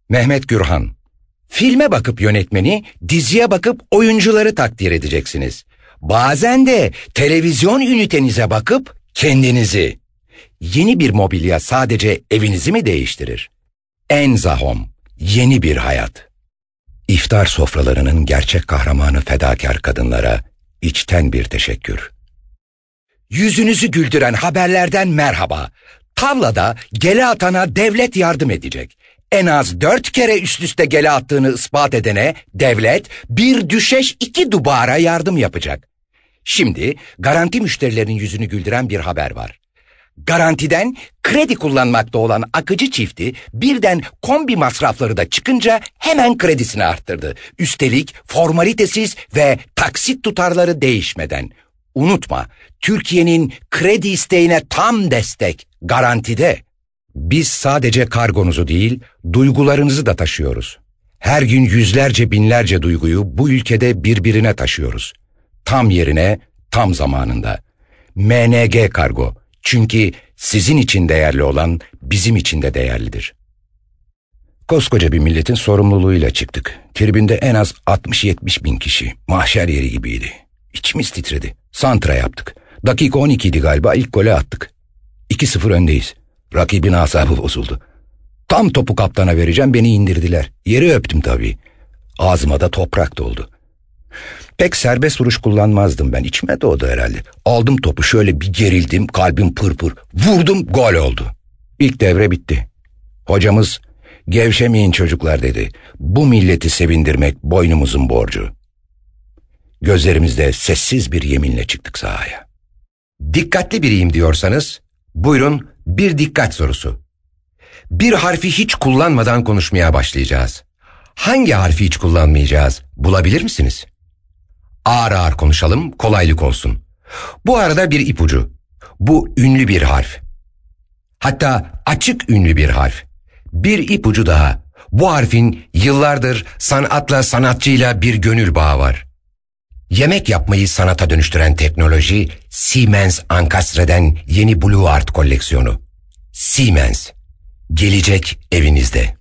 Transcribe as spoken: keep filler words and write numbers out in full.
Mehmet Gürhan. Filme bakıp yönetmeni, diziye bakıp oyuncuları takdir edeceksiniz. Bazen de televizyon ünitenize bakıp kendinizi. Yeni bir mobilya sadece evinizi mi değiştirir? Enza Home, yeni bir hayat. İftar sofralarının gerçek kahramanı fedakar kadınlara içten bir teşekkür. Yüzünüzü güldüren haberlerden merhaba. Tavlada gele atana devlet yardım edecek. En az dört kere üst üste gele attığını ispat edene devlet bir düşeş iki dubara yardım yapacak. Şimdi garanti müşterilerin yüzünü güldüren bir haber var. Garantiden kredi kullanmakta olan Akıcı çifti birden kombi masrafları da çıkınca hemen kredisini arttırdı. Üstelik formalitesiz ve taksit tutarları değişmeden. Unutma, Türkiye'nin kredi isteğine tam destek garantide. Biz sadece kargonuzu değil, duygularınızı da taşıyoruz. Her gün yüzlerce binlerce duyguyu bu ülkede birbirine taşıyoruz. Tam yerine, tam zamanında. M N G Kargo. Çünkü sizin için değerli olan bizim için de değerlidir. Koskoca bir milletin sorumluluğuyla çıktık. Tribünde en az altmış yetmiş bin kişi. Mahşer yeri gibiydi. İçimiz titredi. Santra yaptık. Dakika on iki idi galiba, ilk golü attık. iki sıfır öndeyiz. Rakibin asabı bozuldu. Tam topu kaptana vereceğim, beni indirdiler. Yeri öptüm tabii. Ağzıma da toprak doldu. Pek serbest vuruş kullanmazdım ben. İçime doğdu herhalde. Aldım topu, şöyle bir gerildim, kalbim pırpır. Vurdum, gol oldu. İlk devre bitti. Hocamız, gevşemeyin çocuklar dedi. Bu milleti sevindirmek boynumuzun borcu. Gözlerimizde sessiz bir yeminle çıktık sahaya. Dikkatli biriyim diyorsanız, buyurun bir dikkat sorusu. Bir harfi hiç kullanmadan konuşmaya başlayacağız. Hangi harfi hiç kullanmayacağız, bulabilir misiniz? Ağır ağır konuşalım, kolaylık olsun. Bu arada bir ipucu. Bu ünlü bir harf. Hatta açık ünlü bir harf. Bir ipucu daha. Bu harfin yıllardır sanatla, sanatçıyla bir gönül bağı var. Yemek yapmayı sanata dönüştüren teknoloji Siemens Ancastre'den yeni Blue Art koleksiyonu. Siemens. Gelecek evinizde.